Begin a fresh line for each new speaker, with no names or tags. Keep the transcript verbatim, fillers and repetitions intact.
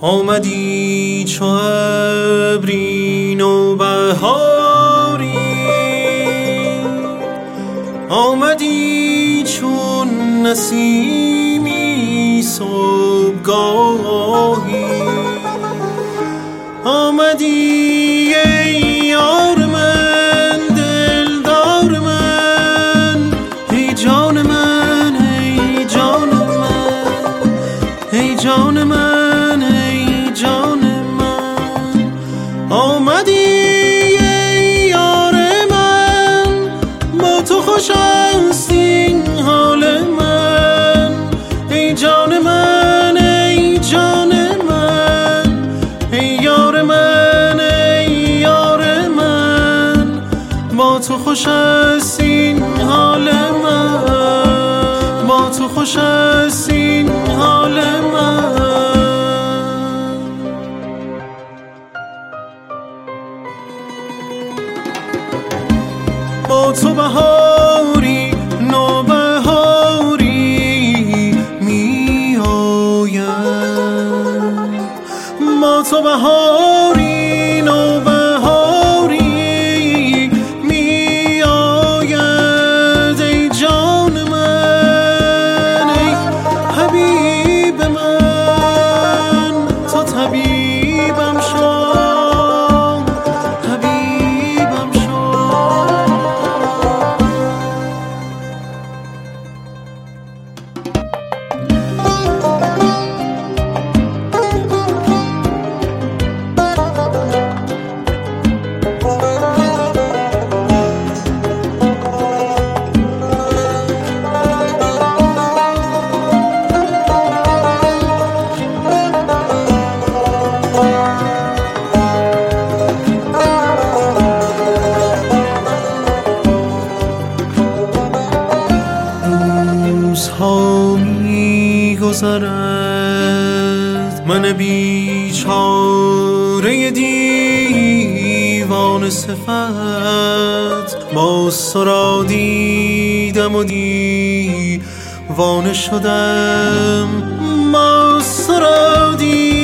آمدی چو ابری نوبهاری، آمدی چون نسیمی صبحگاهی، آمدی ای یار من دلدار من، ای جان من ای جان من، ای جان من ای جان من، آمدی ای یار من، با تو خوش است این حال من، ای جان من ای جان من، ای یار من ای یار من، با تو خوش است این حال من، با تو خوش است این حال من. با تو بهاری نوبهاری می آید، با تو بهاری نوبهاری می آید، ای جان من ای حبیب من، تو طبیبم شو طبیبم شو. روزها می گذرد من بیچاره دیوان صفت، باز تو را دیدم و دیوانه شدم، باز تو را دیدم